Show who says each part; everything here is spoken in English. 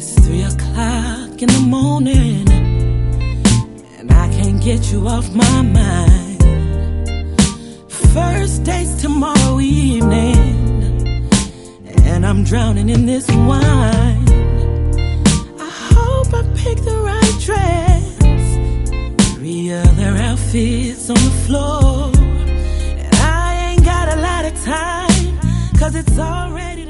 Speaker 1: 3 o'clock in the morning, and I can't get you off my mind. First date's tomorrow evening, and I'm drowning in this wine. I hope I picked the right dress. 3 other outfits on the floor, and I ain't got a lot of time, 'cause it's already